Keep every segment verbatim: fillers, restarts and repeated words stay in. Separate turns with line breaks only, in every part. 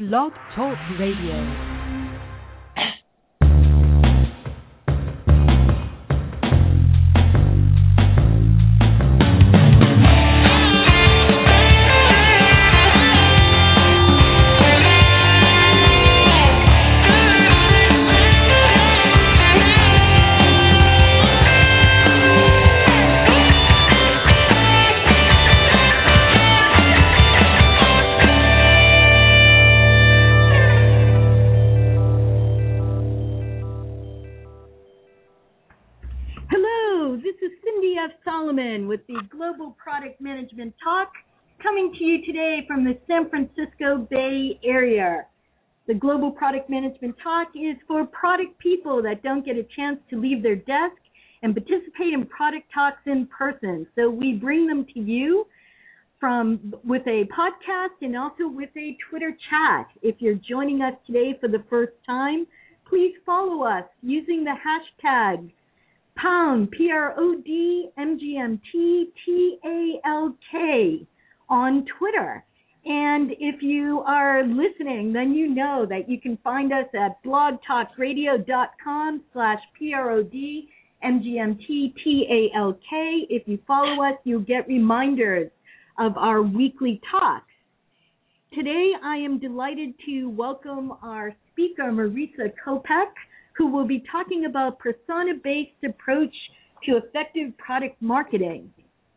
Blog Talk Radio.
With the Global Product Management Talk, coming to you today from the San Francisco Bay Area. The Global Product Management Talk is for product people that don't get a chance to leave their desk and participate in product talks in person. So we bring them to you from with a podcast and also with a Twitter chat. If you're joining us today for the first time, please follow us using the hashtag pound, P R O D M G M T T A L K on Twitter. And if you are listening, then you know that you can find us at blogtalkradio.com slash P R O D M G M T T A L K. If you follow us, you'll get reminders of our weekly talks. Today, I am delighted to welcome our speaker, Marisa Kopec, who will be talking about persona-based approach to effective product marketing.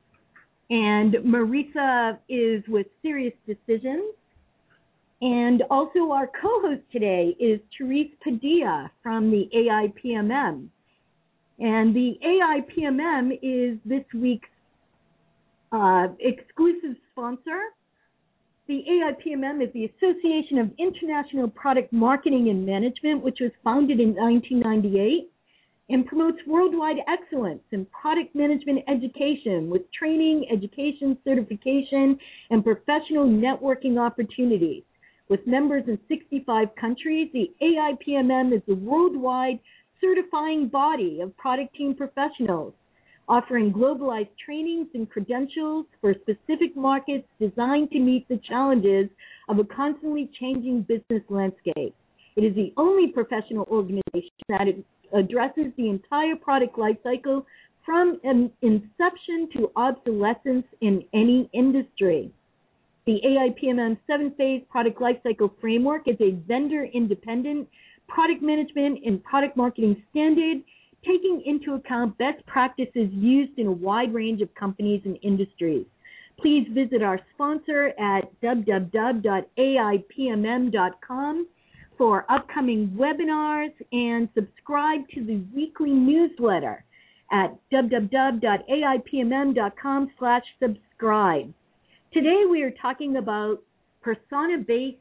And Marisa is with Sirius Decisions. And also our co-host today is Therese Padilla from the A I P M M. And the A I P M M is this week's uh, exclusive sponsor. The A I P M M is the Association of International Product Marketing and Management, which was founded in nineteen ninety-eight and promotes worldwide excellence in product management education with training, education, certification, and professional networking opportunities. With members in sixty-five countries, the A I P M M is the worldwide certifying body of product team professionals, offering globalized trainings and credentials for specific markets designed to meet the challenges of a constantly changing business landscape. It is the only professional organization that addresses the entire product lifecycle from inception to obsolescence in any industry. The A I P M M seven-phase product lifecycle framework is a vendor-independent product management and product marketing standard, taking into account best practices used in a wide range of companies and industries. Please visit our sponsor at w w w dot a i p m m dot com for upcoming webinars and subscribe to the weekly newsletter at w w w dot a i p m m dot com slash subscribe. Today we are talking about persona-based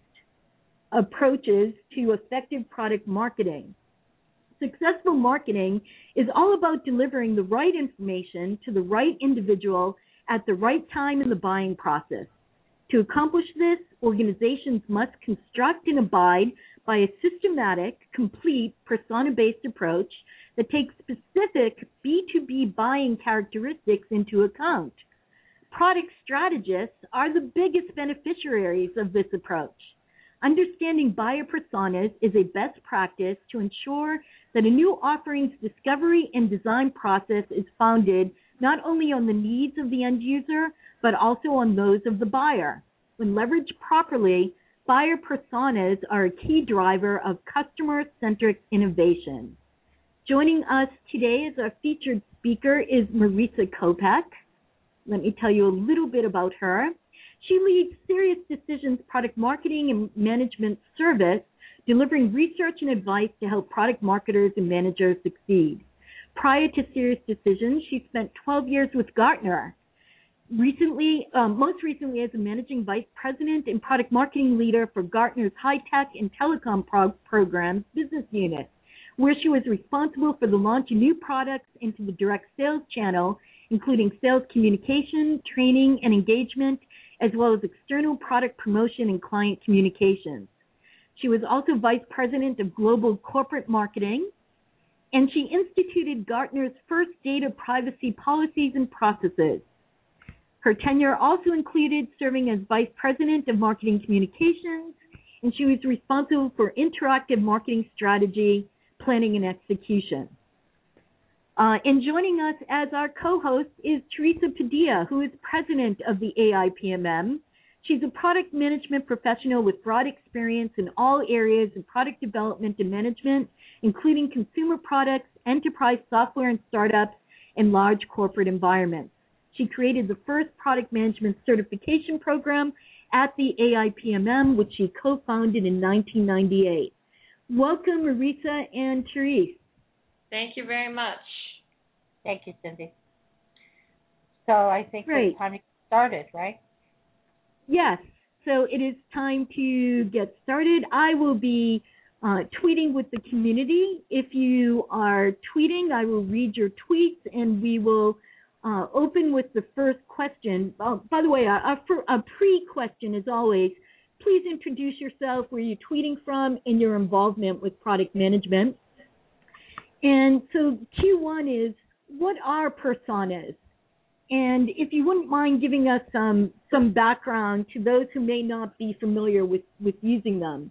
approaches to effective product marketing. Successful marketing is all about delivering the right information to the right individual at the right time in the buying process. To accomplish this, organizations must construct and abide by a systematic, complete, persona-based approach that takes specific B two B buying characteristics into account. Product strategists are the biggest beneficiaries of this approach. Understanding buyer personas is a best practice to ensure that a new offering's discovery and design process is founded not only on the needs of the end user, but also on those of the buyer. When leveraged properly, buyer personas are a key driver of customer-centric innovation. Joining us today as our featured speaker is Marisa Kopec. Let me tell you a little bit about her. She leads Sirius Decisions Product Marketing and Management Service, delivering research and advice to help product marketers and managers succeed. Prior to Sirius Decisions, she spent twelve years with Gartner. Recently, um, most recently as a managing vice president and product marketing leader for Gartner's high-tech and telecom pro- programs business unit, where she was responsible for the launch of new products into the direct sales channel, including sales communication, training, and engagement, as well as external product promotion and client communications. She was also vice president of global corporate marketing, and she instituted Gartner's first data privacy policies and processes. Her tenure also included serving as vice president of marketing communications and she was responsible for interactive marketing strategy, planning, and execution. Uh, and joining us as our co-host is Teresa Padilla, who is president of the A I P M M. She's a product management professional with broad experience in all areas of product development and management, including consumer products, enterprise software and startups, and large corporate environments. She created the first product management certification program at the A I P M M, which she co-founded in nineteen ninety-eight. Welcome, Marisa and Therese.
Thank you very much.
Thank you, Cindy. So I think
Great.
it's time to get started, right?
Yes. So it is time to get started. I will be uh, tweeting with the community. If you are tweeting, I will read your tweets, and we will uh, open with the first question. Uh, by the way, a, a pre-question, as always, please introduce yourself, where you're tweeting from, and your involvement with product management. And so Q one is, what are personas? And if you wouldn't mind giving us some some background to those who may not be familiar with, with using them,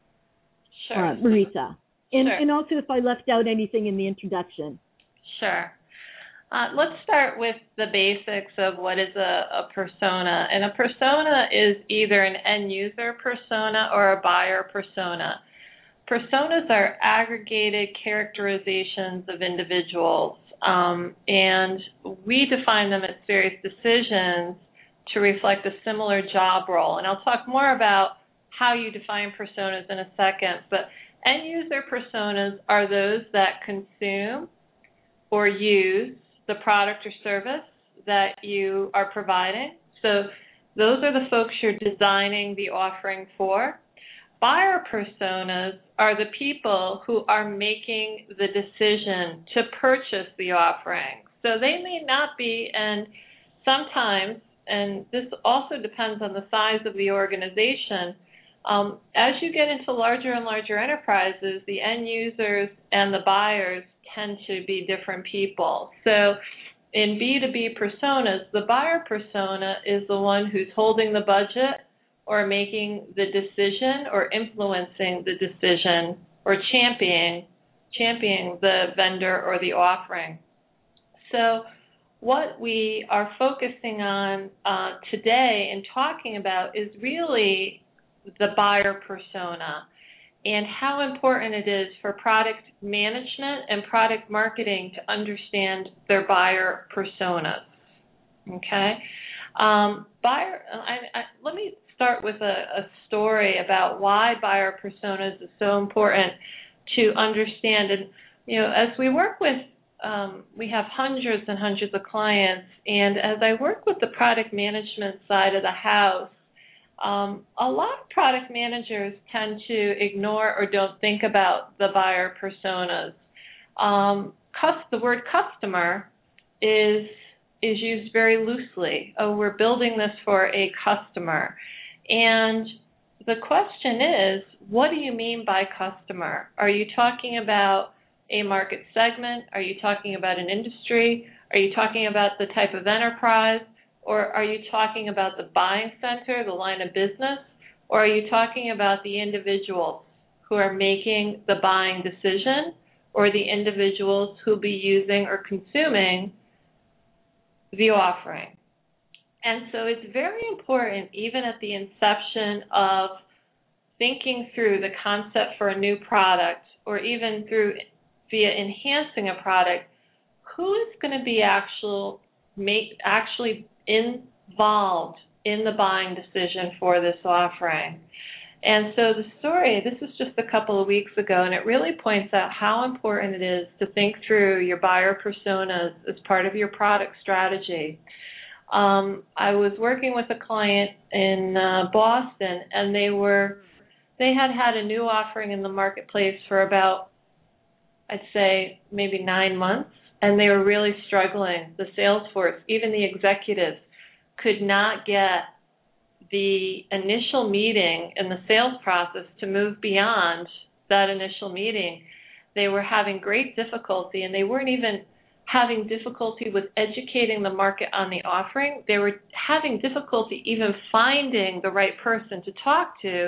sure.
uh, Marisa. And,
sure.
and also if I left out anything in the introduction.
Sure. Uh, let's start with the basics of what is a, a persona. And a persona is either an end user persona or a buyer persona. Personas are aggregated characterizations of individuals, um, and we define them as various decisions to reflect a similar job role. And I'll talk more about how you define personas in a second, but end user personas are those that consume or use the product or service that you are providing. So those are the folks you're designing the offering for. Buyer personas are the people who are making the decision to purchase the offering. So they may not be, and sometimes, and this also depends on the size of the organization, um, as you get into larger and larger enterprises, the end users and the buyers tend to be different people. So in B two B personas, the buyer persona is the one who's holding the budget or making the decision or influencing the decision or championing, championing the vendor or the offering. So what we are focusing on uh, today and talking about is really the buyer persona and how important it is for product management and product marketing to understand their buyer personas. Okay? Um, buyer. I, I, let me start with a, a story about why buyer personas is so important to understand. And, you know, as we work with, um, we have hundreds and hundreds of clients, and as I work with the product management side of the house, um, a lot of product managers tend to ignore or don't think about the buyer personas. Um, cus- the word customer is is used very loosely. Oh, we're building this for a customer. And the question is, what do you mean by customer? Are you talking about a market segment? Are you talking about an industry? Are you talking about the type of enterprise? Or are you talking about the buying center, the line of business? Or are you talking about the individuals who are making the buying decision, or the individuals who will be using or consuming the offering? And so it's very important, even at the inception of thinking through the concept for a new product, or even through via enhancing a product, who is going to be actual, make, actually involved in the buying decision for this offering. And so the story, this is just a couple of weeks ago, and it really points out how important it is to think through your buyer personas as part of your product strategy. Um, I was working with a client in uh, Boston, and they were they had had a new offering in the marketplace for about, I'd say, maybe nine months, and they were really struggling. The sales force, even the executives, could not get the initial meeting in the sales process to move beyond that initial meeting. They were having great difficulty, and they weren't even having difficulty with educating the market on the offering. They were having difficulty even finding the right person to talk to,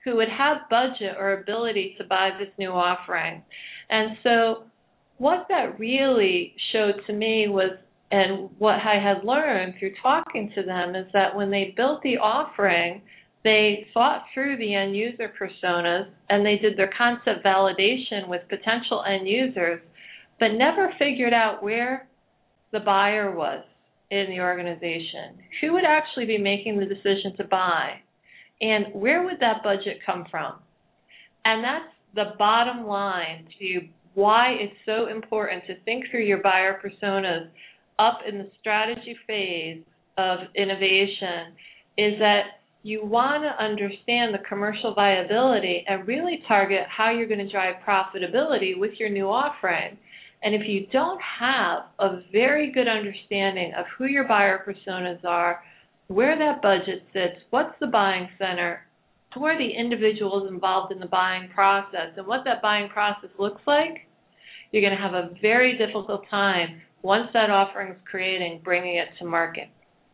who would have budget or ability to buy this new offering. And so what that really showed to me was, and what I had learned through talking to them, is that when they built the offering, they thought through the end user personas and they did their concept validation with potential end users, but never figured out where the buyer was in the organization. Who would actually be making the decision to buy? And where would that budget come from? And that's the bottom line to why it's so important to think through your buyer personas up in the strategy phase of innovation, is that you want to understand the commercial viability and really target how you're going to drive profitability with your new offering. And if you don't have a very good understanding of who your buyer personas are, where that budget sits, what's the buying center, who are the individuals involved in the buying process, and what that buying process looks like, you're going to have a very difficult time once that offering is creating, bringing it to market.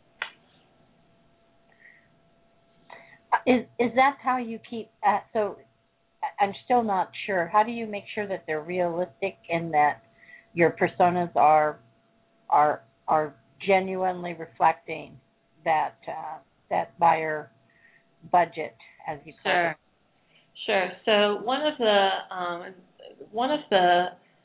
Is is that how you keep? Uh, so I'm still not sure. How do you make sure that they're realistic and that your personas are are are genuinely reflecting that uh, that buyer budget, as you call
Sure.
it?
Sure. So one of the um, one of the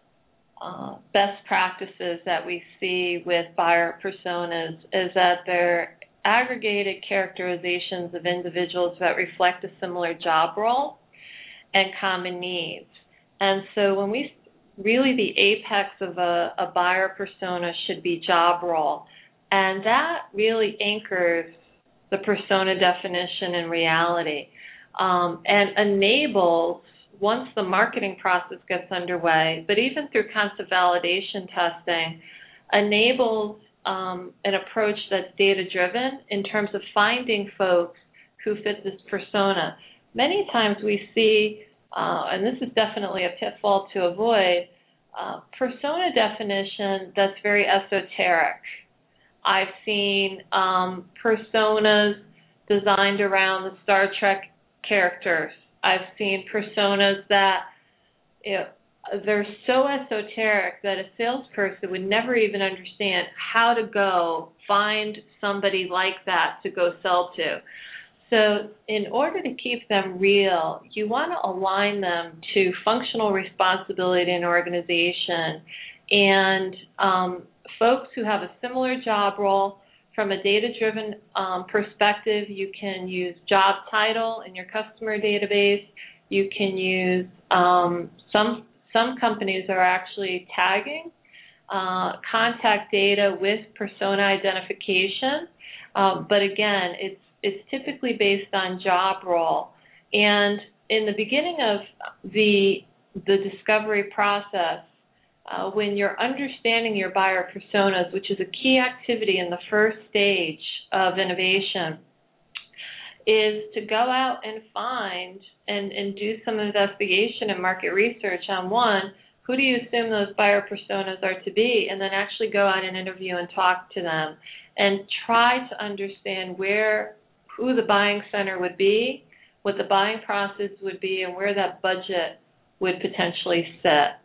uh, best practices that we see with buyer personas is that they're aggregated characterizations of individuals that reflect a similar job role and common needs. And so when we really the apex of a, a buyer persona should be job role, and that really anchors the persona definition in reality, um, and enables, once the marketing process gets underway, but even through concept validation testing, enables um, an approach that's data-driven in terms of finding folks who fit this persona. Many times we see, uh, and this is definitely a pitfall to avoid, uh, persona definition that's very esoteric. I've seen um, personas designed around the Star Trek characters. I've seen personas that, you know, they're so esoteric that a salesperson would never even understand how to go find somebody like that to go sell to. So in order to keep them real, you want to align them to functional responsibility in an organization, and um, folks who have a similar job role. From a data-driven um, perspective, you can use job title in your customer database. You can use um, some some companies are actually tagging uh, contact data with persona identification, um, but again, it's it's typically based on job role. And in the beginning of the the discovery process, Uh, when you're understanding your buyer personas, which is a key activity in the first stage of innovation, is to go out and find and, and do some investigation and market research on, one, who do you assume those buyer personas are to be, and then actually go out and interview and talk to them and try to understand where, who the buying center would be, what the buying process would be, and where that budget would potentially sit.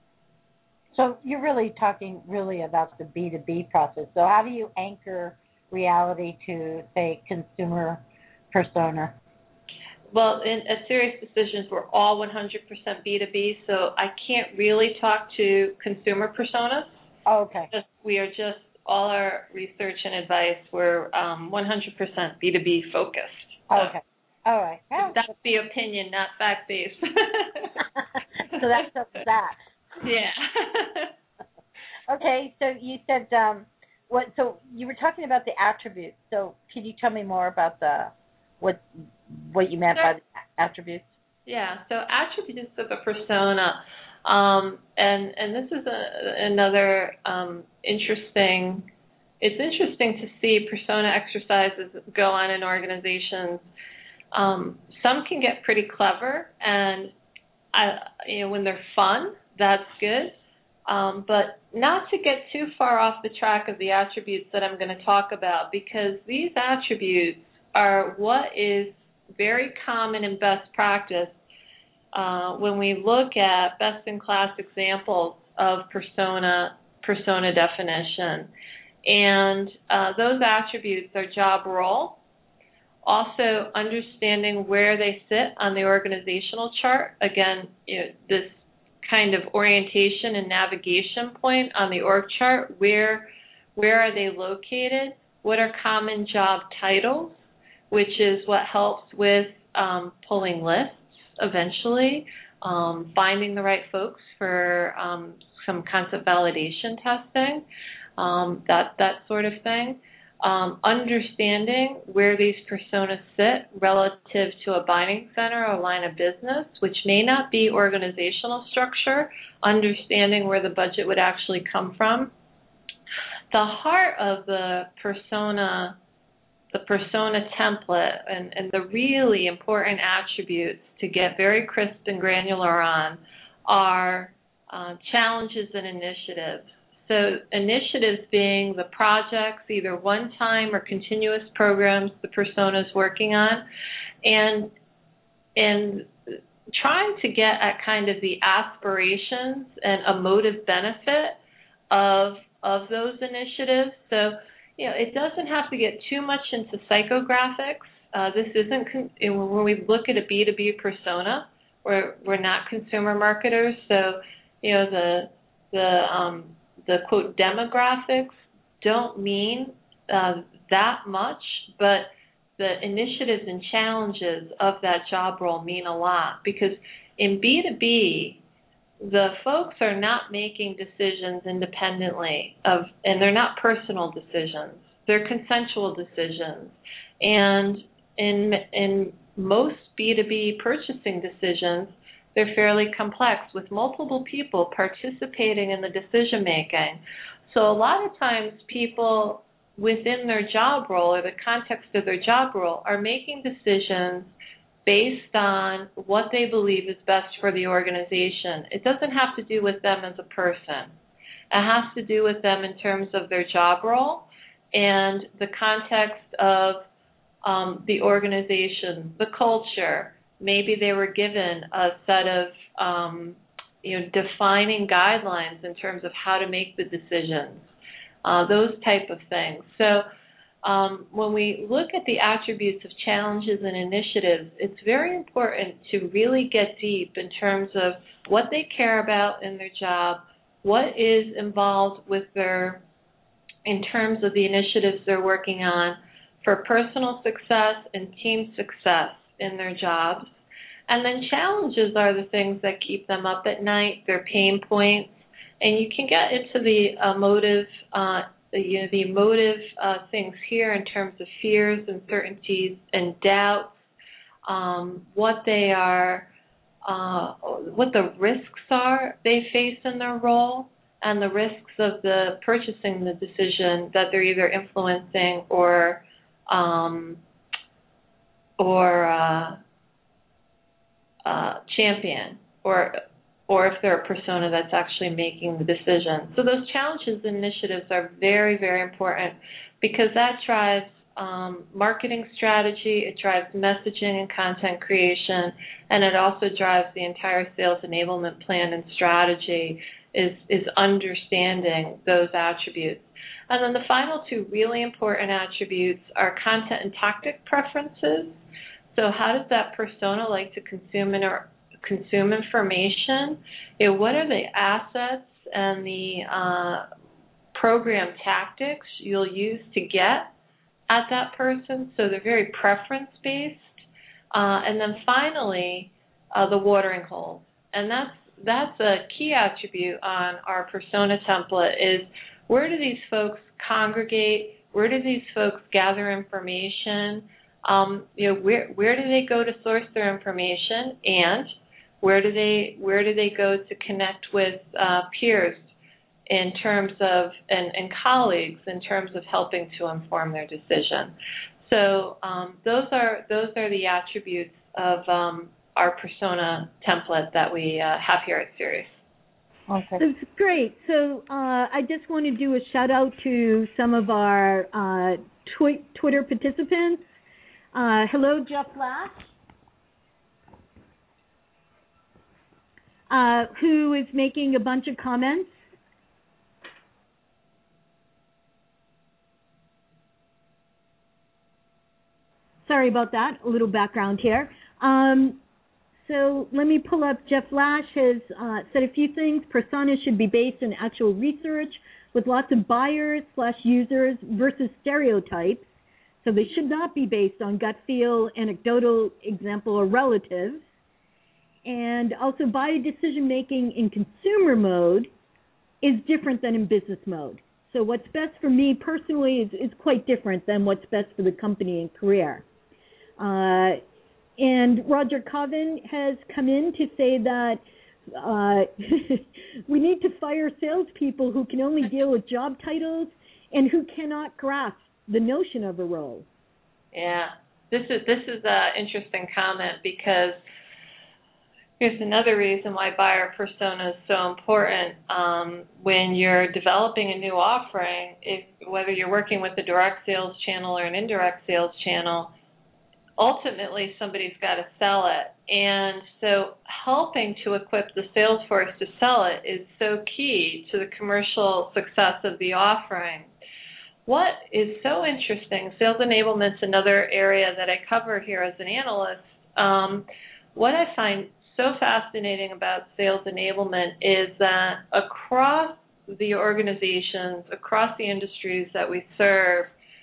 So you're really talking really about the B two B process. So how do you anchor reality to, say, consumer persona?
Well, in at Serious Decisions, we're all one hundred percent B two B, so I can't really talk to consumer personas.
Oh, okay.
Just, we are just, all our research and advice, we're um, one hundred percent B two B focused. So
oh, okay. All right. Oh.
That's the opinion, not fact-based.
So that's just that.
Yeah.
Okay, so you said um, what? So you were talking about the attributes. So could you tell me more about the what what you meant
Sure.
by the attributes?
Yeah. So attributes of a persona, um, and and this is a, another um, interesting. It's interesting to see persona exercises go on in organizations. Um, some can get pretty clever, and I, you know, when they're fun, that's good, um, but not to get too far off the track of the attributes that I'm going to talk about, because these attributes are what is very common and best practice uh, when we look at best-in-class examples of persona persona definition. And uh, those attributes are job role, also understanding where they sit on the organizational chart. Again, you know, this kind of orientation and navigation point on the org chart, where where are they located? What are common job titles, which is what helps with um, pulling lists eventually, um, finding the right folks for um, some concept validation testing, um, that that sort of thing. Um, understanding where these personas sit relative to a buying center or line of business, which may not be organizational structure, understanding where the budget would actually come from. The heart of the persona, the persona template, and, and the really important attributes to get very crisp and granular on are uh, challenges and initiatives. So initiatives being the projects, either one-time or continuous programs the persona is working on, and and trying to get at kind of the aspirations and emotive benefit of of those initiatives. So, you know, it doesn't have to get too much into psychographics. Uh, this isn't con- when we look at a B two B persona, we're we're not consumer marketers. So, you know, the the um, the quote demographics don't mean uh, that much, but the initiatives and challenges of that job role mean a lot, because in B two B, the folks are not making decisions independently of, and they're not personal decisions. They're consensual decisions. And in in most B two B purchasing decisions, they're fairly complex with multiple people participating in the decision making. So a lot of times people within their job role or the context of their job role are making decisions based on what they believe is best for the organization. It doesn't have to do with them as a person. It has to do with them in terms of their job role and the context of um, the organization, the culture. Maybe they were given a set of um, you know, defining guidelines in terms of how to make the decisions, uh, those type of things. So um, when we look at the attributes of challenges and initiatives, it's very important to really get deep in terms of what they care about in their job, what is involved with their, in terms of the initiatives they're working on for personal success and team success in their jobs. And then challenges are the things that keep them up at night, their pain points. And you can get into the emotive, uh, you know, the emotive uh, things here in terms of fears, uncertainties, and doubts, um, what they are, uh, what the risks are they face in their role, and the risks of the purchasing the decision that they're either influencing or um, or uh, uh, champion, or or if they're a persona that's actually making the decision. So those challenges and initiatives are very, very important, because that drives um, marketing strategy, it drives messaging and content creation, and it also drives the entire sales enablement plan and strategy, is, is understanding those attributes. And then the final two really important attributes are content and tactic preferences. So how does that persona like to consume or consume information? You know, what are the assets and the uh, program tactics you'll use to get at that person? So they're very preference-based. Uh, and then finally, uh, the watering hole. And that's that's a key attribute on our persona template, is where do these folks congregate? Where do these folks gather information? Um, you know, where where do they go to source their information, and where do they where do they go to connect with uh, peers in terms of and, and colleagues in terms of helping to inform their decision? So um, those are those are the attributes of um, our persona template that we uh, have here at Sirius.
Okay.
That's great. So uh, I just want to do a shout out to some of our uh, tw- Twitter participants. Uh, hello, Jeff Lash, uh, who is making a bunch of comments. Sorry about that, a little background here. Um, so let me pull up. Jeff Lash has uh, said a few things. Personas should be based on actual research with lots of buyers slash users versus stereotypes. So they should not be based on gut feel, anecdotal example, or relatives. And also buyer decision making in consumer mode is different than in business mode. So what's best for me personally is, is quite different than what's best for the company and career. Uh, and Roger Coven has come in to say that uh, we need to fire salespeople who can only deal with job titles and who cannot grasp the notion of a role.
Yeah, this is this is an interesting comment, because here's another reason why buyer persona is so important. Um, when you're developing a new offering, if whether you're working with a direct sales channel or an indirect sales channel, ultimately somebody's got to sell it. And so helping to equip the sales force to sell it is so key to the commercial success of the offering. What is so interesting, sales enablement's another area that I cover here as an analyst. Um, what I find so fascinating about sales enablement is that across the organizations, across the industries that we serve,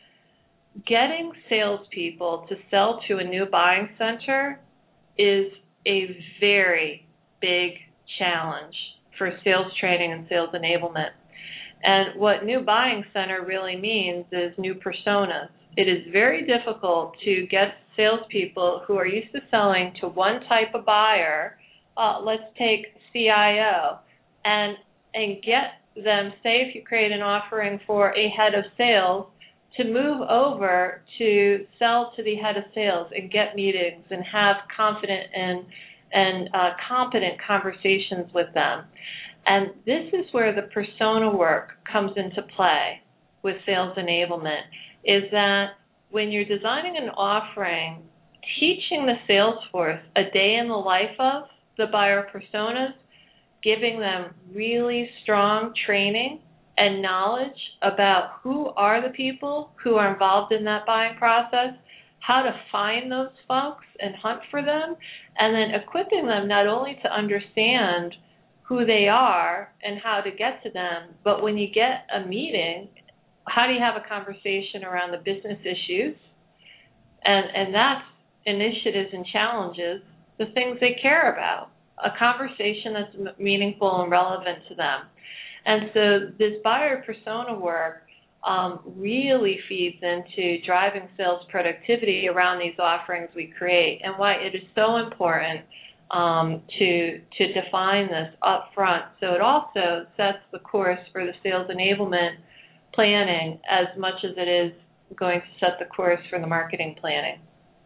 getting salespeople to sell to a new buying center is a very big challenge for sales training and sales enablement. And what new buying center really means is new personas. It is very difficult to get salespeople who are used to selling to one type of buyer, uh, let's take C I O, and, and get them, say if you create an offering for a head of sales, to move over to sell to the head of sales and get meetings and have confident and, and uh, competent conversations with them. And this is where the persona work comes into play with sales enablement, is that when you're designing an offering, teaching the sales force a day in the life of the buyer personas, giving them really strong training and knowledge about who are the people who are involved in that buying process, how to find those folks and hunt for them, and then equipping them not only to understand who they are and how to get to them, but when you get a meeting, how do you have a conversation around the business issues? And, and that's initiatives and challenges, the things they care about, a conversation that's meaningful and relevant to them. And so this buyer persona work um, really feeds into driving sales productivity around these offerings we create, and why it is so important um, to to define this up front. So it also sets the course for the sales enablement planning as much as it is going to set the course for the marketing planning.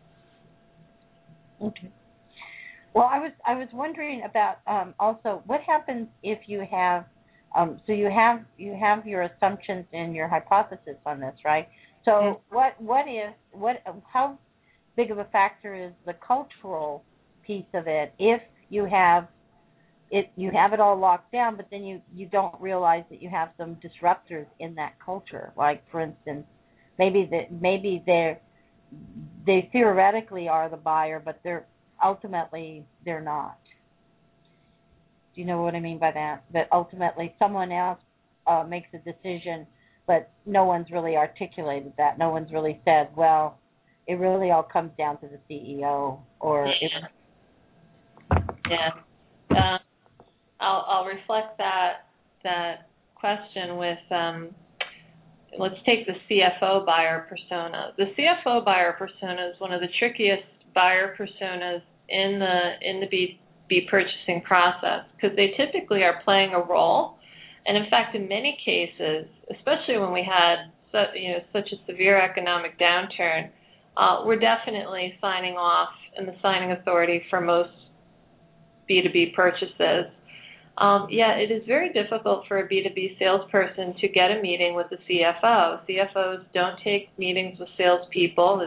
Okay. Well, I was I was wondering about um, also what happens if you have um, so you have you have your assumptions and your hypothesis on this, right? So mm-hmm. what what if what how big of a factor is the cultural piece of it if you have it you have it all locked down, but then you, you don't realize that you have some disruptors in that culture, like for instance maybe that maybe they're they theoretically are the buyer, but they're ultimately they're not. Do you know what I mean by that? That ultimately someone else uh, makes a decision, but no one's really articulated that. No one's really said, well, it really all comes down to the C E O, or it.
Yeah, uh, I'll, I'll reflect that that question with. Um, let's take the C F O buyer persona. The C F O buyer persona is one of the trickiest buyer personas in the in the B two B purchasing process, because they typically are playing a role, and in fact, in many cases, especially when we had such, you know such a severe economic downturn, uh, we're definitely signing off in the signing authority for most B two B purchases. Um, yeah, it is very difficult for a B two B salesperson to get a meeting with the C F O. C F Os don't take meetings with salespeople. This is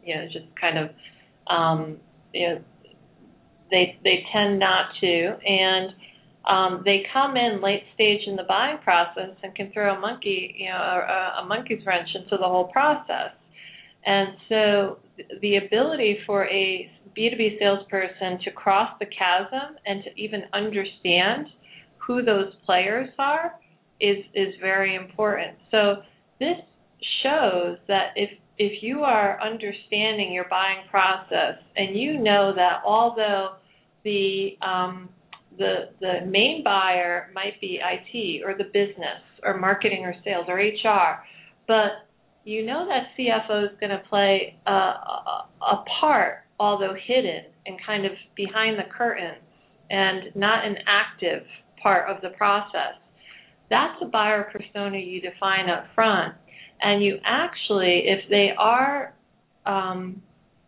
you know, just kind of, um, you know, they they tend not to, and um, they come in late stage in the buying process and can throw a monkey, you know, a, a monkey's wrench into the whole process. And so the ability for a B two B salesperson to cross the chasm and to even understand who those players are is is very important. So this shows that if if you are understanding your buying process and you know that although the um, the the main buyer might be I T or the business or marketing or sales or H R, but you know that C F O is going to play a, a, a part, although hidden and kind of behind the curtains and not an active part of the process. That's a buyer persona you define up front. And you actually, if they are, um,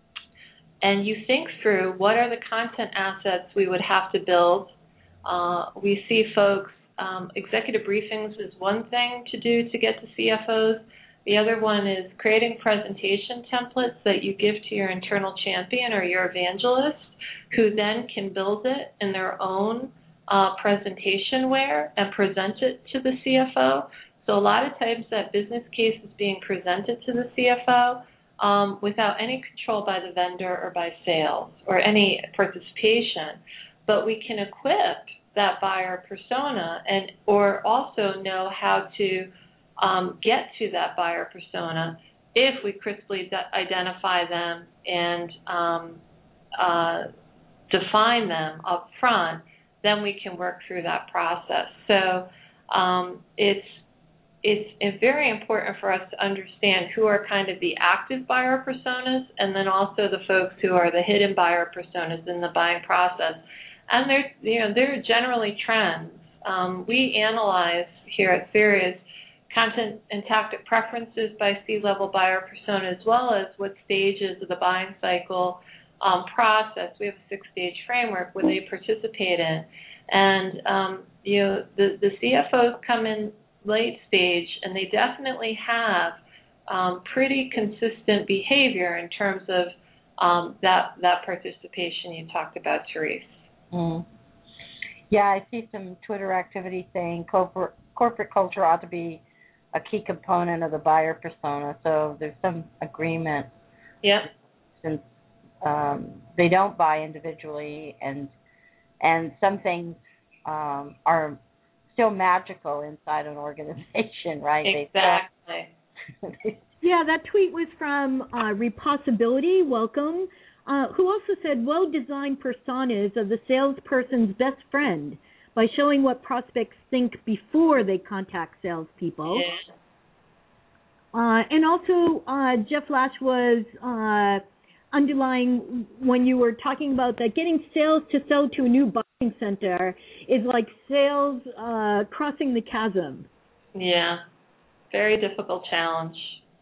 and you think through what are the content assets we would have to build, uh, we see folks, um, executive briefings is one thing to do to get to C F Os. The other one is creating presentation templates that you give to your internal champion or your evangelist, who then can build it in their own uh, presentationware and present it to the C F O. So a lot of times that business case is being presented to the C F O um, without any control by the vendor or by sales or any participation. But we can equip that buyer persona and or also know how to Um, get to that buyer persona if we crisply de- identify them and um, uh, define them up front, then we can work through that process. So um, it's it's very important for us to understand who are kind of the active buyer personas and then also the folks who are the hidden buyer personas in the buying process. And they're, you know, they're generally trends. Um, we analyze here at Sirius content and tactic preferences by C-level buyer persona, as well as what stages of the buying cycle um, process. We have a six-stage framework where they participate in. And, um, you know, the, the C F Os come in late stage, and they definitely have um, pretty consistent behavior in terms of um, that, that participation you talked about, Therese.
Mm. Yeah, I see some Twitter activity saying corporate, corporate culture ought to be a key component of the buyer persona. So there's some agreement.
Yeah.
Since um, they don't buy individually, and and some things um, are still magical inside an organization, right?
Exactly.
They yeah, that tweet was from uh, Repossibility. Welcome. Uh, who also said, well-designed personas are the salesperson's best friend by showing what prospects think before they contact salespeople.
Yeah.
Uh, and also, uh, Jeff Lash was uh, underlying when you were talking about that getting sales to sell to a new buying center is like sales uh, crossing the chasm.
Yeah, very difficult challenge.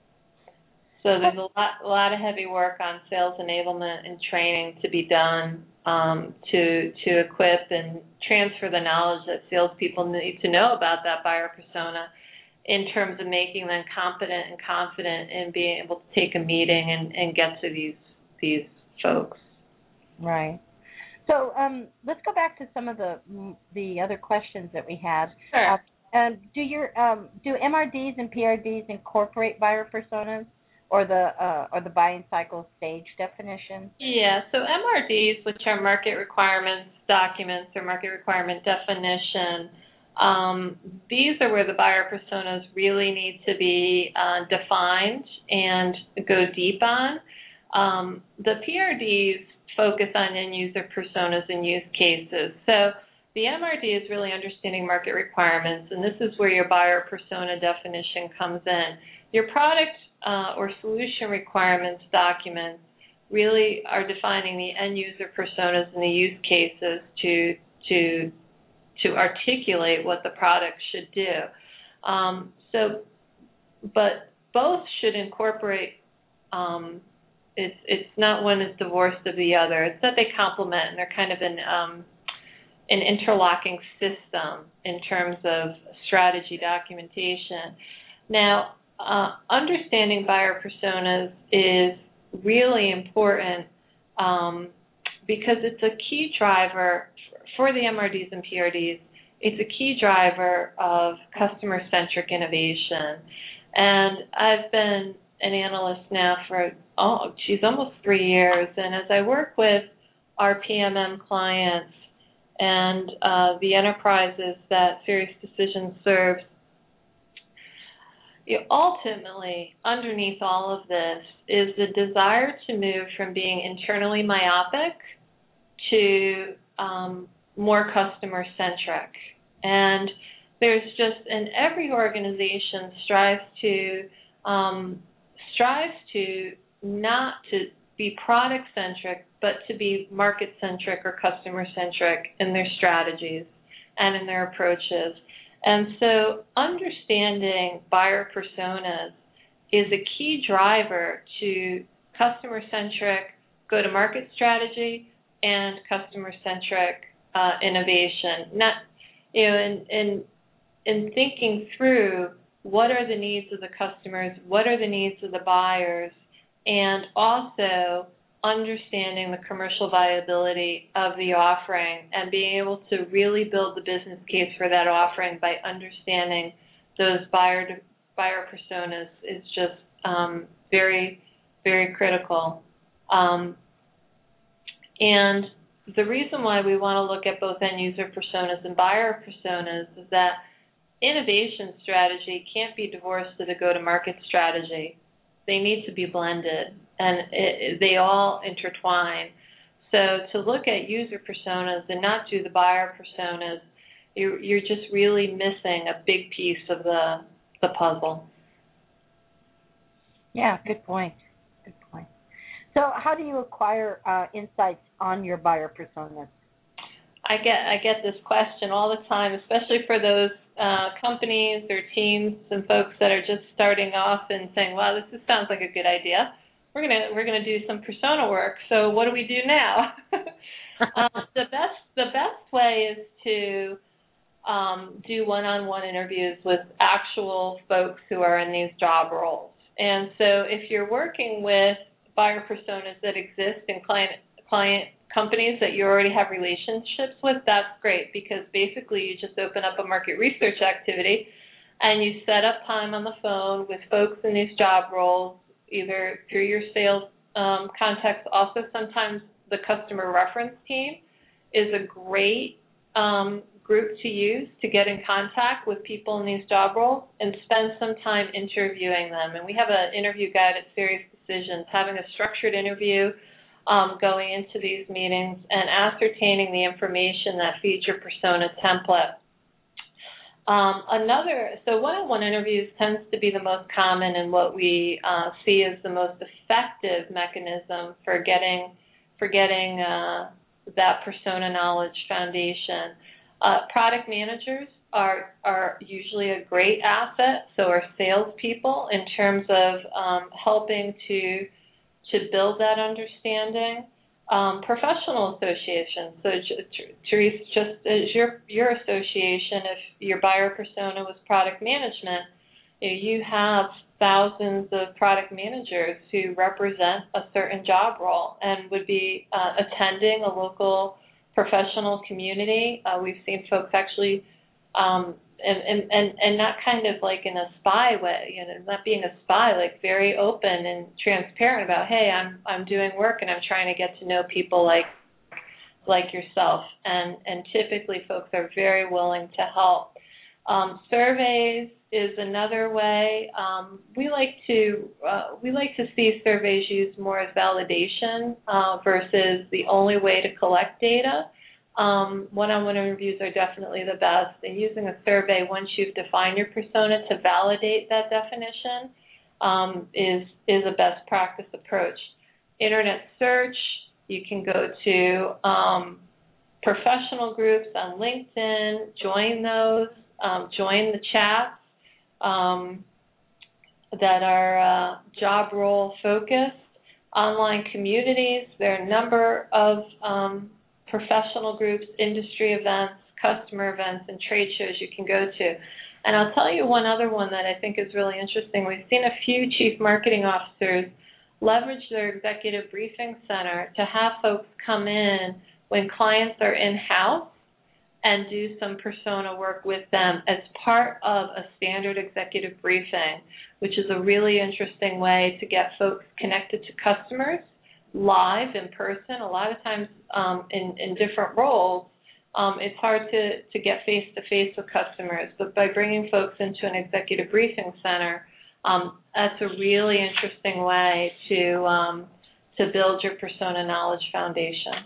So there's a lot, a lot of heavy work on sales enablement and training to be done um, to to equip and transfer the knowledge that salespeople need to know about that buyer persona in terms of making them competent and confident in being able to take a meeting and, and get to these these folks.
Right. So um, let's go back to some of the the other questions that we had.
Sure.
Uh, uh, do your um, do M R Ds and P R Ds incorporate buyer personas? Or the uh, or the buying cycle stage definition?
Yeah, so M R Ds, which are market requirements documents or market requirement definition, um, these are where the buyer personas really need to be uh, defined and go deep on. Um, the P R Ds focus on end user personas and use cases. So the M R D is really understanding market requirements, and this is where your buyer persona definition comes in. Your product Uh, or solution requirements documents really are defining the end user personas and the use cases to to to articulate what the product should do. Um, so, but both should incorporate. Um, it's it's not one is divorced of the other. It's that they complement and they're kind of an um, an interlocking system in terms of strategy documentation. Now. Uh, understanding buyer personas is really important um, because it's a key driver for the M R Ds and P R Ds. It's a key driver of customer-centric innovation. And I've been an analyst now for, oh, geez, almost three years. And as I work with our P M M clients and uh, the enterprises that SiriusDecisions serves, you know, ultimately, underneath all of this is the desire to move from being internally myopic to um, more customer-centric. And there's just, and every organization strives to um, strives to not to be product-centric, but to be market-centric or customer-centric in their strategies and in their approaches. And so understanding buyer personas is a key driver to customer-centric go-to-market strategy and customer-centric uh, innovation. Not, you know, in, in in thinking through what are the needs of the customers, what are the needs of the buyers, and also understanding the commercial viability of the offering and being able to really build the business case for that offering by understanding those buyer to, buyer personas is just um, very, very critical. Um, and the reason why we want to look at both end user personas and buyer personas is that innovation strategy can't be divorced to the go-to-market strategy. They need to be blended, and it, they all intertwine. So to look at user personas and not do the buyer personas, you're, you're just really missing a big piece of the the puzzle.
Yeah, good point. Good point. So how do you acquire uh, insights on your buyer personas?
I get I get this question all the time, especially for those uh, companies or teams and folks that are just starting off and saying, "Wow, this just sounds like a good idea. We're gonna we're gonna do some persona work. So what do we do now?" uh, the best the best way is to um, do one-on-one interviews with actual folks who are in these job roles. And so if you're working with buyer personas that exist in client client companies that you already have relationships with, that's great, because basically you just open up a market research activity and you set up time on the phone with folks in these job roles, either through your sales um, contacts. Also, sometimes the customer reference team is a great um, group to use to get in contact with people in these job roles and spend some time interviewing them. And we have an interview guide at SiriusDecisions, having a structured interview Um, going into these meetings and ascertaining the information that feeds your persona template. Um, another, so one-on-one interviews tends to be the most common and what we uh, see as the most effective mechanism for getting for getting uh, that persona knowledge foundation. Uh, product managers are are usually a great asset, so are salespeople in terms of um, helping to to build that understanding. Um, professional associations, so Therese, just as your your association, if your buyer persona was product management, you know, you have thousands of product managers who represent a certain job role and would be uh, attending a local professional community. Uh, we've seen folks actually um, And, and, and, and not kind of like in a spy way, you know, not being a spy, like very open and transparent about, hey, I'm I'm doing work and I'm trying to get to know people like like yourself. And, and typically folks are very willing to help. Um, surveys is another way. Um, we like to uh, we like to see surveys used more as validation uh, versus the only way to collect data. Um, one-on-one interviews are definitely the best, and using a survey once you've defined your persona to validate that definition um, is is a best practice approach. Internet search, you can go to um, professional groups on LinkedIn, join those, um, join the chats um, that are uh, job role focused. Online communities, there are a number of um, professional groups, industry events, customer events, and trade shows you can go to. And I'll tell you one other one that I think is really interesting. We've seen a few chief marketing officers leverage their executive briefing center to have folks come in when clients are in-house and do some persona work with them as part of a standard executive briefing, which is a really interesting way to get folks connected to customers live in person. A lot of times um, in, in different roles, um, it's hard to, to get face-to-face with customers, but by bringing folks into an executive briefing center, um, that's a really interesting way to um, to build your persona knowledge foundation.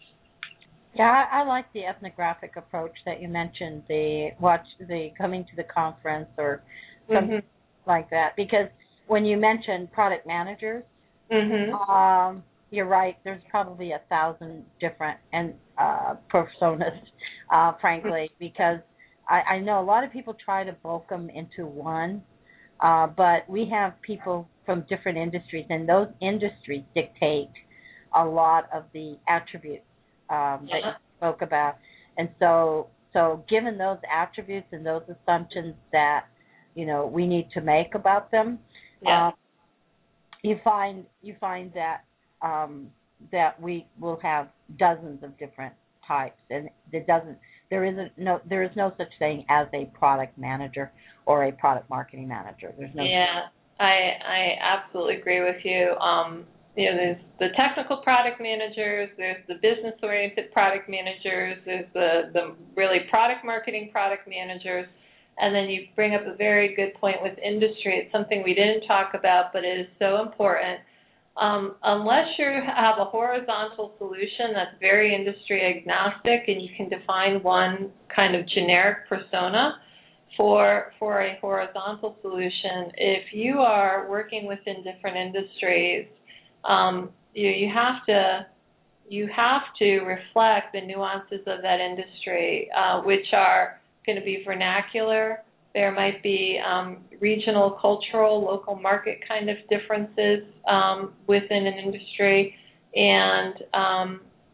Yeah, I, I like the ethnographic approach that you mentioned, the watch, the coming to the conference or something mm-hmm. like that. Because when you mentioned product managers, mm-hmm. um, you're right. There's probably a thousand different and uh, personas, uh, frankly, because I, I know a lot of people try to bulk them into one, uh, but we have people from different industries, and those industries dictate a lot of the attributes Um, that you spoke about, and so so given those attributes and those assumptions that you know we need to make about them, yeah. um, you find you find that um, that we will have dozens of different types, and there doesn't there isn't no there is no such thing as a product manager or a product marketing manager. There's no.
Yeah, I I absolutely agree with you. Um, You know, there's the technical product managers, there's the business-oriented product managers, there's the, the really product marketing product managers, and then you bring up a very good point with industry. It's something we didn't talk about, but it is so important. Um, unless you have a horizontal solution that's very industry agnostic and you can define one kind of generic persona for for a horizontal solution, if you are working within different industries, Um, you, you have to you have to reflect the nuances of that industry, uh, which are going to be vernacular. There might be um, regional, cultural, local market kind of differences um, within an industry, and um,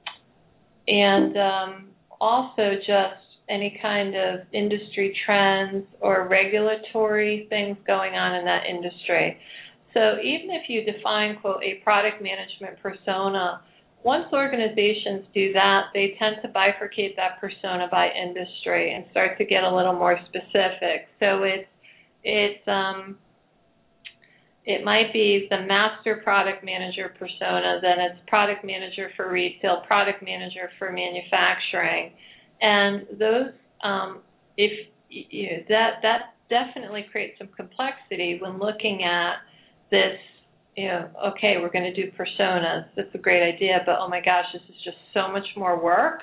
and um, also just any kind of industry trends or regulatory things going on in that industry. So even if you define, quote, a product management persona, once organizations do that, they tend to bifurcate that persona by industry and start to get a little more specific. So it's it's um, it might be the master product manager persona, then it's product manager for retail, product manager for manufacturing, and those um, if you know, that that definitely creates some complexity when looking at this, you know, okay, we're going to do personas. That's a great idea, but oh my gosh, this is just so much more work.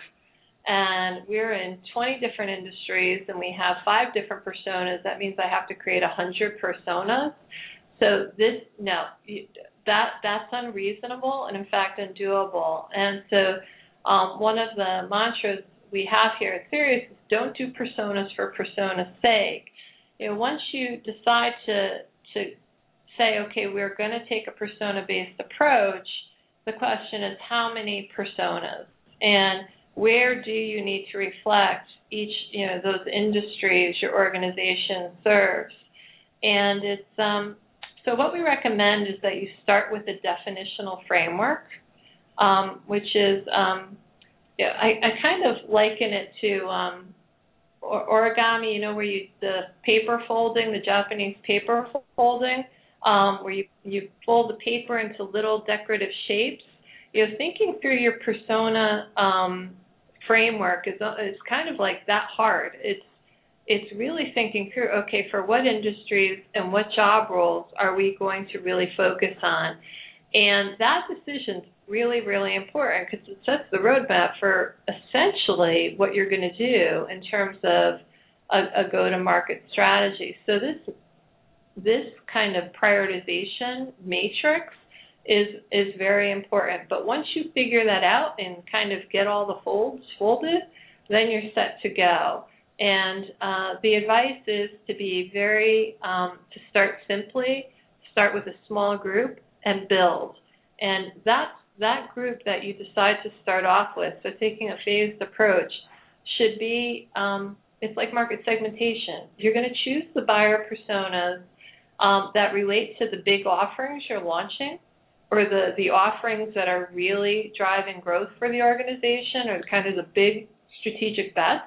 And we're in twenty different industries, and we have five different personas. That means I have to create one hundred personas. So this, no, that that's unreasonable and, in fact, undoable. And so um, one of the mantras we have here at Sirius is don't do personas for persona's sake. You know, once you decide to to say, okay, we're going to take a persona-based approach, the question is how many personas and where do you need to reflect each, you know, those industries your organization serves. And it's um, so what we recommend is that you start with a definitional framework, um, which is, um, you know, I, I kind of liken it to um, or, origami, you know, where you the paper folding, the Japanese paper folding. Um, where you, you fold the paper into little decorative shapes. You know, thinking through your persona um, framework is is kind of like that hard. It's it's really thinking through, okay, for what industries and what job roles are we going to really focus on? And that decision's really, really important because it sets the roadmap for essentially what you're going to do in terms of a, a go-to-market strategy. So this This kind of prioritization matrix is is very important. But once you figure that out and kind of get all the folds folded, then you're set to go. And uh, the advice is to be very, um, to start simply, start with a small group and build. And that's, that group that you decide to start off with, so taking a phased approach, should be, um, it's like market segmentation. You're going to choose the buyer personas Um, that relate to the big offerings you're launching or the, the offerings that are really driving growth for the organization, or kind of the big strategic bets.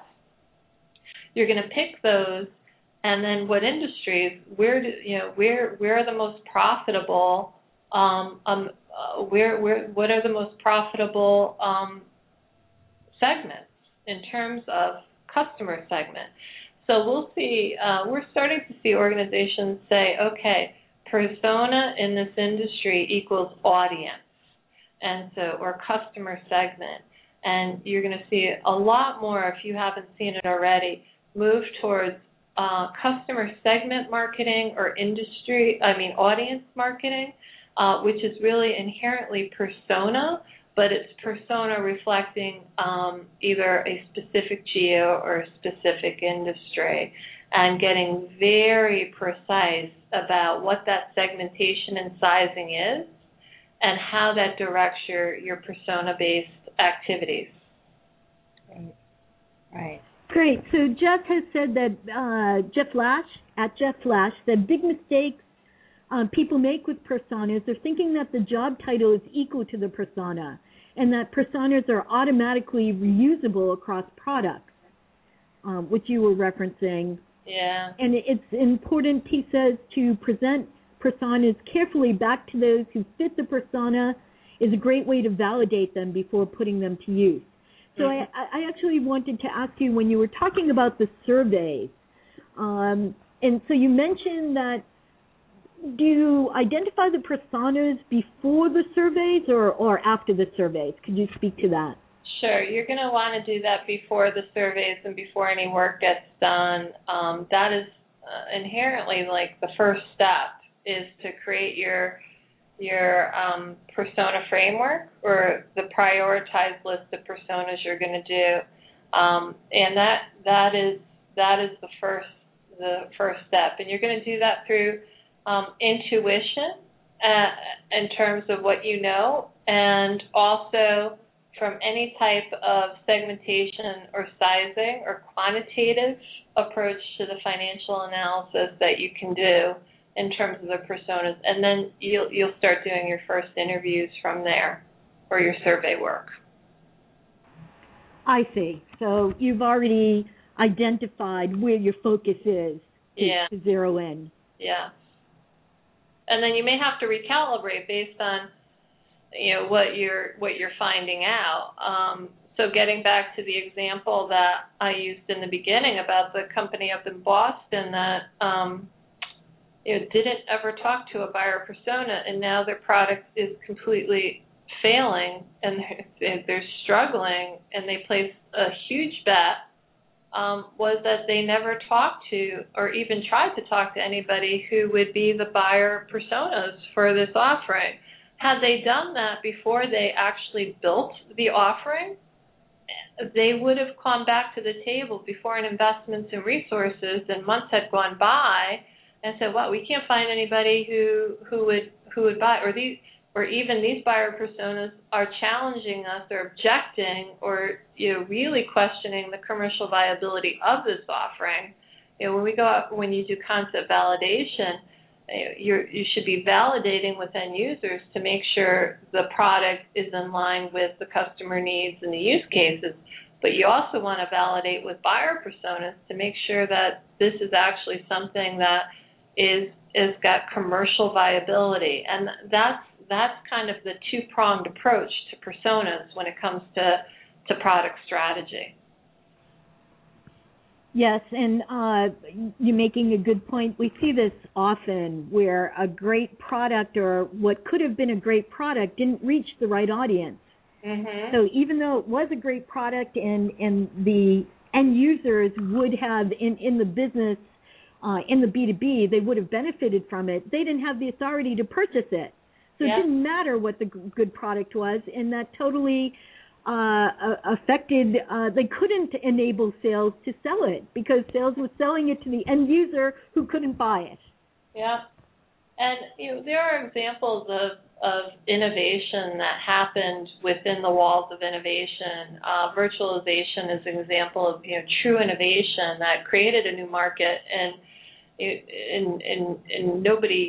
You're going to pick those, and then what industries, where do, you know, where where are the most profitable, um, um, uh, where where what are the most profitable um, segments in terms of customer segment. So we'll see, uh, we're starting to see organizations say, okay, persona in this industry equals audience, and so, or customer segment. And you're going to see a lot more, if you haven't seen it already, move towards uh, customer segment marketing or industry, I mean audience marketing, uh, which is really inherently persona, but it's persona reflecting um, either a specific geo or a specific industry, and getting very precise about what that segmentation and sizing is and how that directs your, your persona-based activities.
Right. Right.
Great. So Jeff has said that, uh, Jeff Lash, at Jeff Lash, that big mistakes um, people make with personas, they're thinking that the job title is equal to the persona, and that personas are automatically reusable across products, um, which you were referencing.
Yeah.
And it's important, he says, to present personas carefully back to those who fit the persona is a great way to validate them before putting them to use. So mm-hmm. I, I actually wanted to ask you, when you were talking about the surveys, um, and so you mentioned that, do you identify the personas before the surveys or, or after the surveys? Could you speak to that?
Sure. You're going to want to do that before the surveys and before any work gets done. Um, that is uh, inherently like the first step, is to create your your um, persona framework, or the prioritized list of personas you're going to do, um, and that that is that is the first the first step, and you're going to do that through um, intuition uh, in terms of what you know, and also from any type of segmentation or sizing or quantitative approach to the financial analysis that you can do in terms of the personas, and then you'll you'll start doing your first interviews from there, or your survey work.
I see. So you've already identified where your focus is to,
yeah.
to zero in.
Yeah. And then you may have to recalibrate based on, you know, what you're what you're finding out. Um, so getting back to the example that I used in the beginning about the company up in Boston that um, you know, didn't ever talk to a buyer persona, and now their product is completely failing, and they're, they're struggling, and they placed a huge bet, um, was that they never talked to or even tried to talk to anybody who would be the buyer personas for this offering. Had they done that before they actually built the offering, they would have come back to the table before an investments and resources and months had gone by, and said, "Well, we can't find anybody who who would who would buy," or these, or even these buyer personas are challenging us, or objecting, or you know, really questioning the commercial viability of this offering. You know, when we go out, when you do concept validation, you're, you should be validating with end users to make sure the product is in line with the customer needs and the use cases. But you also want to validate with buyer personas to make sure that this is actually something that is is got commercial viability, and that's that's kind of the two-pronged approach to personas when it comes to to product strategy.
Yes, and uh, you're making a good point. We see this often where a great product, or what could have been a great product, didn't reach the right audience.
Mm-hmm.
So even though it was a great product, and, and the end users would have, in, in the business, uh, in the B two B, they would have benefited from it, they didn't have the authority to purchase it. So
yeah.
it didn't matter what the good product was, and that totally uh, affected, uh, they couldn't enable sales to sell it, because sales was selling it to the end user who couldn't buy it.
Yeah. And you know, there are examples of, of innovation that happened within the walls of innovation. Uh, virtualization is an example of you know true innovation that created a new market, and and and, and nobody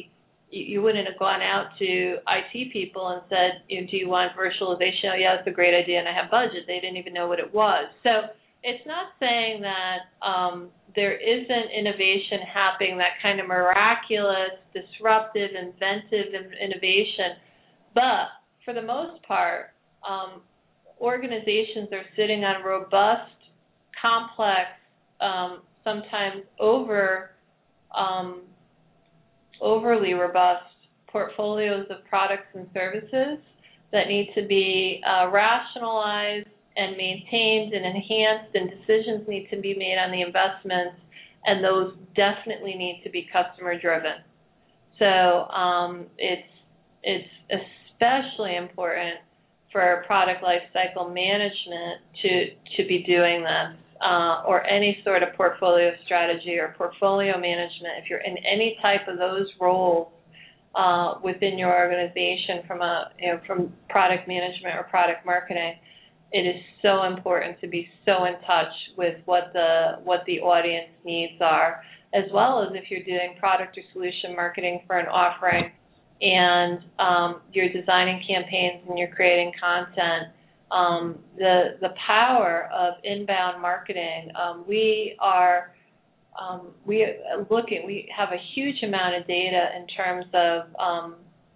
you, you wouldn't have gone out to I T people and said, you know, do you want virtualization? Oh, yeah, it's a great idea, and I have budget. They didn't even know what it was. So it's not saying that um, there isn't innovation happening, that kind of miraculous, disruptive, inventive innovation. But for the most part, um, organizations are sitting on robust, complex, um, sometimes over, um, overly robust portfolios of products and services that need to be uh, rationalized and maintained and enhanced, and decisions need to be made on the investments, and those definitely need to be customer driven. So um, it's it's especially important for product lifecycle management to to be doing this, uh, or any sort of portfolio strategy or portfolio management. If you're in any type of those roles uh, within your organization, from a you know from product management or product marketing, it is so important to be so in touch with what the what the audience needs are, as well as if you're doing product or solution marketing for an offering and um, you're designing campaigns and you're creating content. Um, the the power of inbound marketing. Um, we are um, we looking. We have a huge amount of data in terms of um,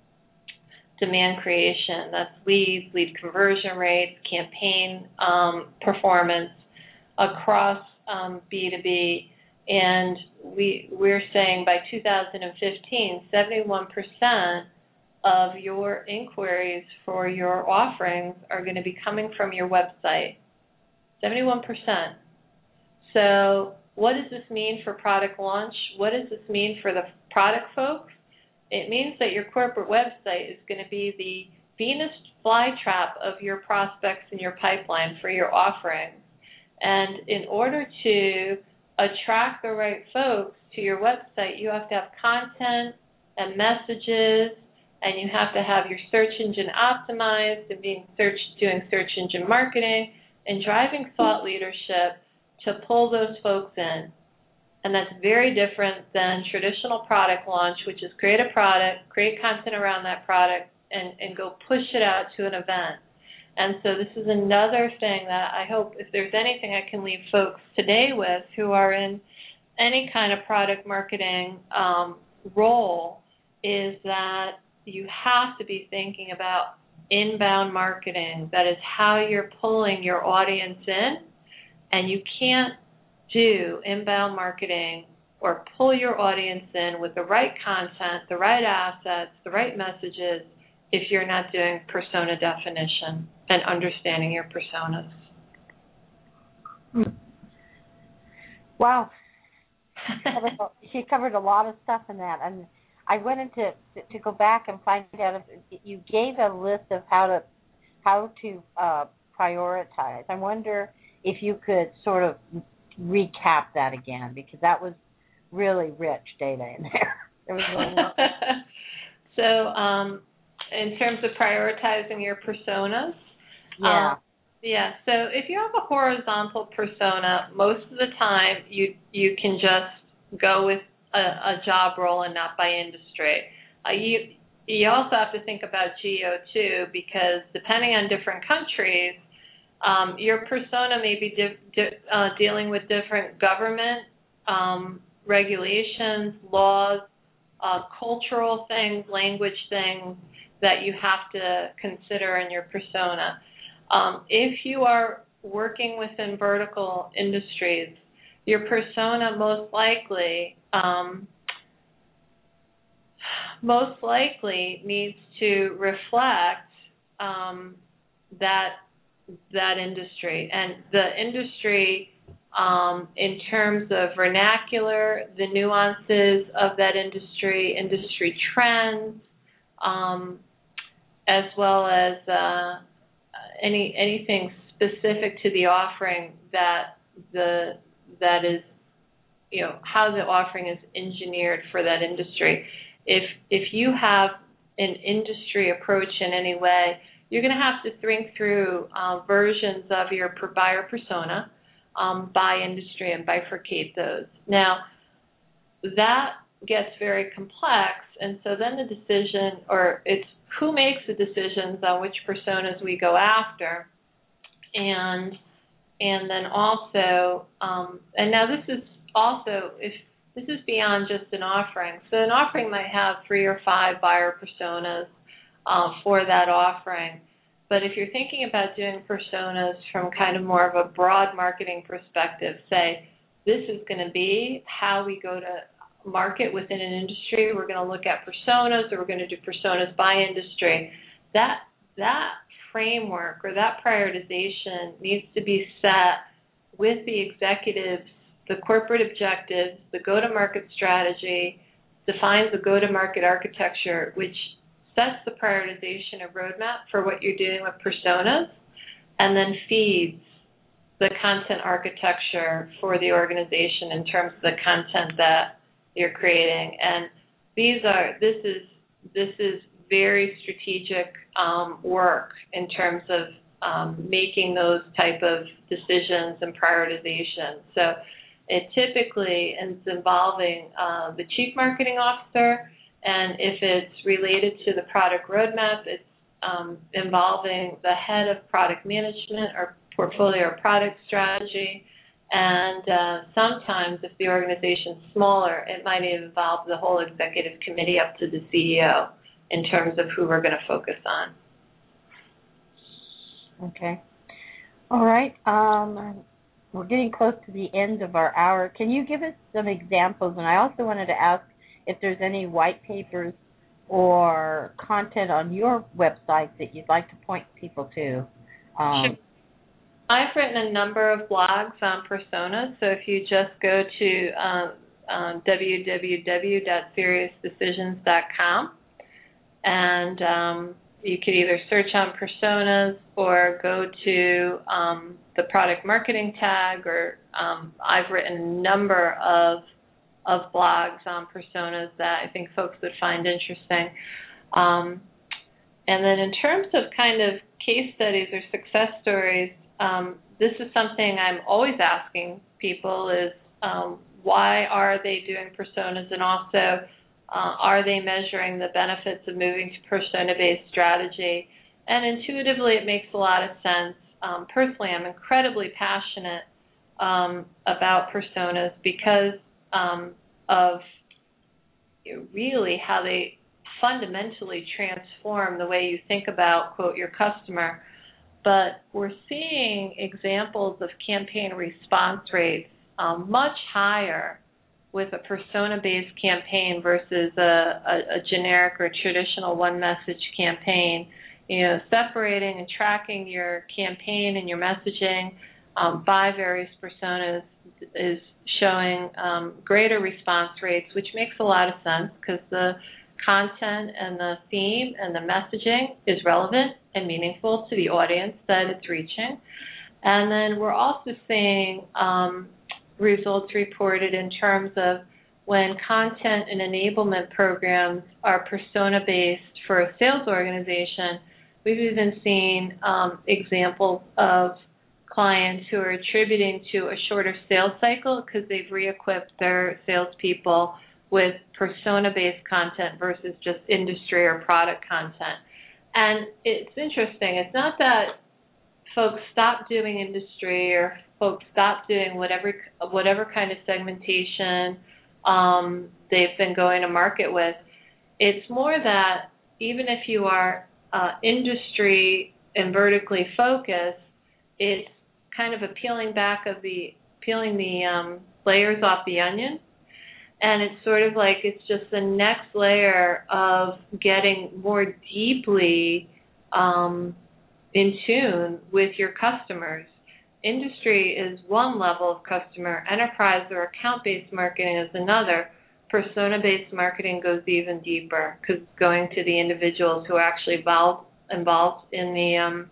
demand creation. That's leads, lead conversion rates, campaign um, performance across um, B two B. And we, we're saying by two thousand fifteen, seventy-one percent of your inquiries for your offerings are going to be coming from your website. seventy-one percent. So what does this mean for product launch? What does this mean for the product folks? It means that your corporate website is going to be the Venus flytrap of your prospects and your pipeline for your offerings. And in order to attract the right folks to your website, you have to have content and messages, and you have to have your search engine optimized and being search, doing search engine marketing and driving thought leadership to pull those folks in. And that's very different than traditional product launch, which is create a product, create content around that product, and, and go push it out to an event. And so this is another thing that I hope, if there's anything I can leave folks today with who are in any kind of product marketing um, role, is that you have to be thinking about inbound marketing. That is how you're pulling your audience in, and you can't do inbound marketing or pull your audience in with the right content, the right assets, the right messages, if you're not doing persona definition and understanding your personas.
Wow. She covered a lot of stuff in that. And I went into to go back and find out if you gave a list of how to how to uh, prioritize. I wonder if you could sort of recap that again, because that was really rich data in there. There was really
so um, in terms of prioritizing your personas,
yeah.
Um, yeah, so if you have a horizontal persona, most of the time you you can just go with a, a job role and not by industry. Uh, you you also have to think about geo too, because depending on different countries, um, your persona may be di- di- uh, dealing with different government um, regulations, laws, uh, cultural things, language things that you have to consider in your persona. Um, if you are working within vertical industries, your persona most likely um, most likely needs to reflect um, that that industry, and the industry um, in terms of vernacular, the nuances of that industry, industry trends, um, as well as uh, any anything specific to the offering that the that is, you know, how the offering is engineered for that industry. If if you have an industry approach in any way, you're going to have to think through uh, versions of your buyer persona um, by industry and bifurcate those. Now, that gets very complex, and so then the decision, or it's who makes the decisions on which personas we go after, and and then also, um, and now this is also, if this is beyond just an offering. So an offering might have three or five buyer personas uh, for that offering. But if you're thinking about doing personas from kind of more of a broad marketing perspective, say, this is going to be how we go to market within an industry. We're going to look at personas, or we're going to do personas by industry. That that framework or that prioritization needs to be set with the executives, the corporate objectives, the go-to-market strategy, defines the go-to-market architecture, which sets the prioritization of roadmap for what you're doing with personas, and then feeds the content architecture for the organization in terms of the content that you're creating. And these are this is this is very strategic um, work in terms of um, making those type of decisions and prioritization. So it typically is involving uh, the chief marketing officer, and if it's related to the product roadmap, it's um, involving the head of product management or portfolio or product strategy. And uh, sometimes, if the organization's smaller, it might even involve the whole executive committee up to the C E O in terms of who we're going to focus on.
Okay. All right. Um, we're getting close to the end of our hour. Can you give us some examples? And I also wanted to ask if there's any white papers or content on your website that you'd like to point people to. Um,
sure. I've written a number of blogs on personas, so if you just go to um, um, w w w dot serious decisions dot com, and um, you could either search on personas or go to um, the product marketing tag, or um, I've written a number of of blogs on personas that I think folks would find interesting. Um, and then in terms of kind of case studies or success stories, um, this is something I'm always asking people is um, why are they doing personas, and also uh, are they measuring the benefits of moving to persona-based strategy? And intuitively it makes a lot of sense. Um, personally, I'm incredibly passionate um, about personas because um, of really how they fundamentally transform the way you think about, quote, your customer. But we're seeing examples of campaign response rates um, much higher with a persona-based campaign versus a, a, a generic or traditional one-message campaign. You know, separating and tracking your campaign and your messaging um, by various personas is showing um, greater response rates, which makes a lot of sense because the content and the theme and the messaging is relevant and meaningful to the audience that it's reaching. And then we're also seeing um, results reported in terms of when content and enablement programs are persona-based for a sales organization. We've even seen um, examples of clients who are attributing to a shorter sales cycle because they've re-equipped their salespeople with persona-based content versus just industry or product content. And it's interesting. It's not that folks stop doing industry or folks stop doing whatever whatever kind of segmentation um, they've been going to market with. It's more that even if you are uh, industry and vertically focused, it's kind of a peeling back of the peeling the um, layers off the onion. And it's sort of like it's just the next layer of getting more deeply um, in tune with your customers. Industry is one level of customer. Enterprise or account-based marketing is another. Persona-based marketing goes even deeper because it's going to the individuals who are actually involved, involved in the um,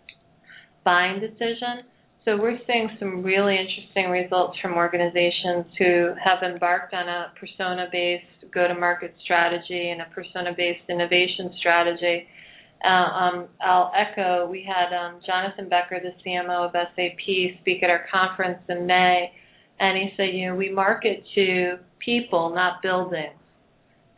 buying decision. So we're seeing some really interesting results from organizations who have embarked on a persona-based go-to-market strategy and a persona-based innovation strategy. Uh, um, I'll echo, we had um, Jonathan Becker, the C M O of S A P, speak at our conference in May, and he said, you know, we market to people, not buildings.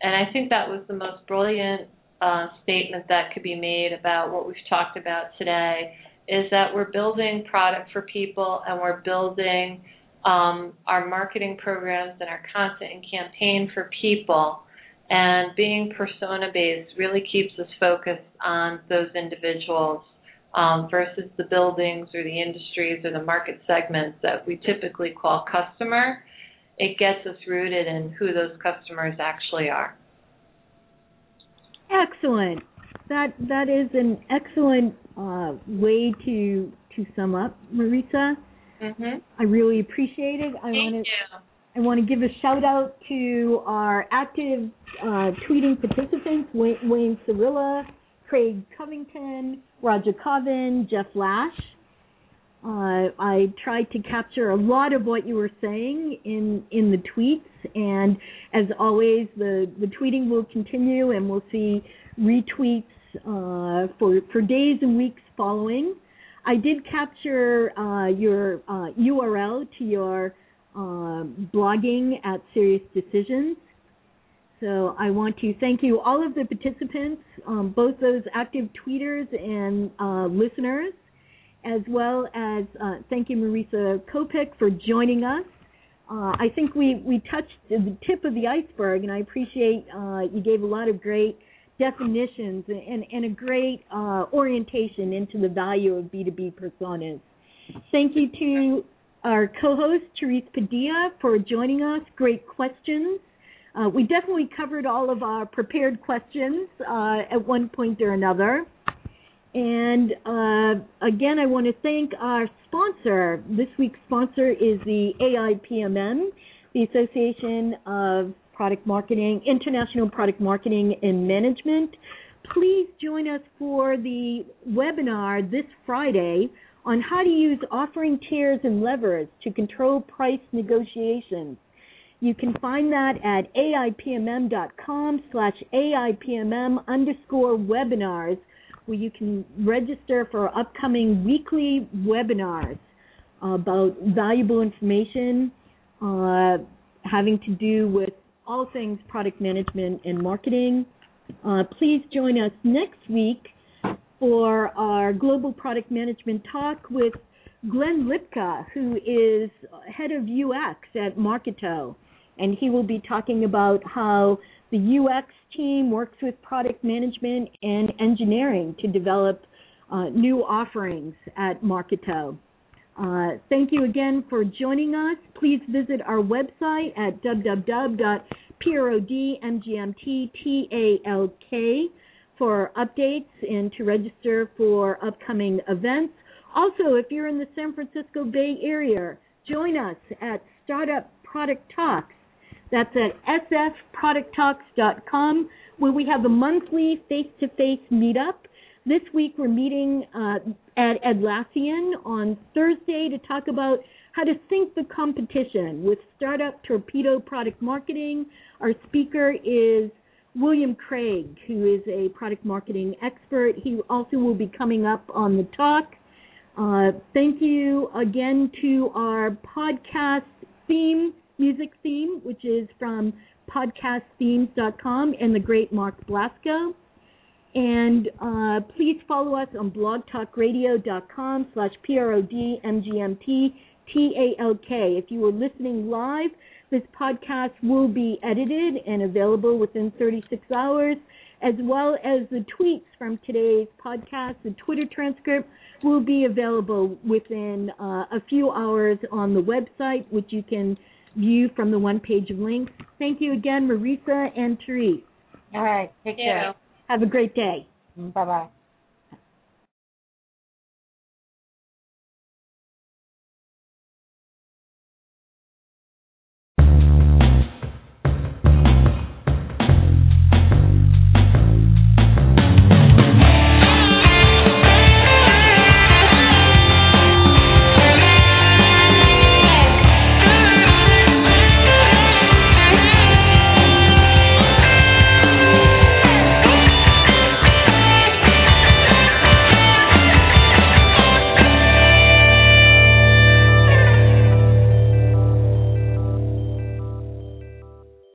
And I think that was the most brilliant uh, statement that could be made about what we've talked about today, is that we're building product for people, and we're building um, our marketing programs and our content and campaign for people. And being persona-based really keeps us focused on those individuals um, versus the buildings or the industries or the market segments that we typically call customer. It gets us rooted in who those customers actually are.
Excellent. That that is an excellent uh, way to to sum up, Marisa.
Mm-hmm.
I really appreciate it. I
Thank
want to
you.
I want to give a shout out to our active uh, tweeting participants: Wayne, Wayne Cirilla, Craig Covington, Roger Coven, Jeff Lash. Uh, I tried to capture a lot of what you were saying in, in the tweets, and as always, the, the tweeting will continue, and we'll see retweets uh, for for days and weeks following. I did capture uh, your uh, U R L to your uh, blogging at Serious Decisions. So I want to thank you, all of the participants, um, both those active tweeters and uh, listeners, as well as uh, thank you, Marisa Kopik, for joining us. Uh, I think we, we touched the tip of the iceberg, and I appreciate uh, you gave a lot of great definitions and, and a great uh, orientation into the value of B two B personas. Thank you to our co-host, Therese Padilla, for joining us. Great questions. Uh, we definitely covered all of our prepared questions uh, at one point or another. And uh, again, I want to thank our sponsor. This week's sponsor is the A I P M M, the Association of Product Marketing, International Product Marketing and Management. Please join us for the webinar this Friday on how to use offering tiers and levers to control price negotiations. You can find that at aipmm.com slash AIPMM underscore webinars, where you can register for upcoming weekly webinars about valuable information uh, having to do with all things product management and marketing. Uh, please join us next week for our Global Product Management Talk with Glenn Lipka, who is head of U X at Marketo. And he will be talking about how the U X team works with product management and engineering to develop uh, new offerings at Marketo. Uh, thank you again for joining us. Please visit our website at w w w dot prodmgmttalk for updates and to register for upcoming events. Also, if you're in the San Francisco Bay Area, join us at Startup Product Talks. That's at s f product talks dot com, where we have a monthly face-to-face meetup. This week we're meeting uh, at Atlassian on Thursday to talk about how to sync the competition with Startup Torpedo Product Marketing. Our speaker is William Craig, who is a product marketing expert. He also will be coming up on the talk. Uh, thank you again to our podcast theme, music theme, which is from podcast themes dot com and the great Mark Blasco. And uh, please follow us on blogtalkradio.com slash P-R-O-D-M-G-M-T-T-A-L-K. If you are listening live, this podcast will be edited and available within thirty-six hours, as well as the tweets from today's podcast. The Twitter transcript will be available within uh, a few hours on the website, which you can view from the one page of links. Thank you again, Marisa and Therese.
All right. Take care.
Have a great day.
Bye-bye.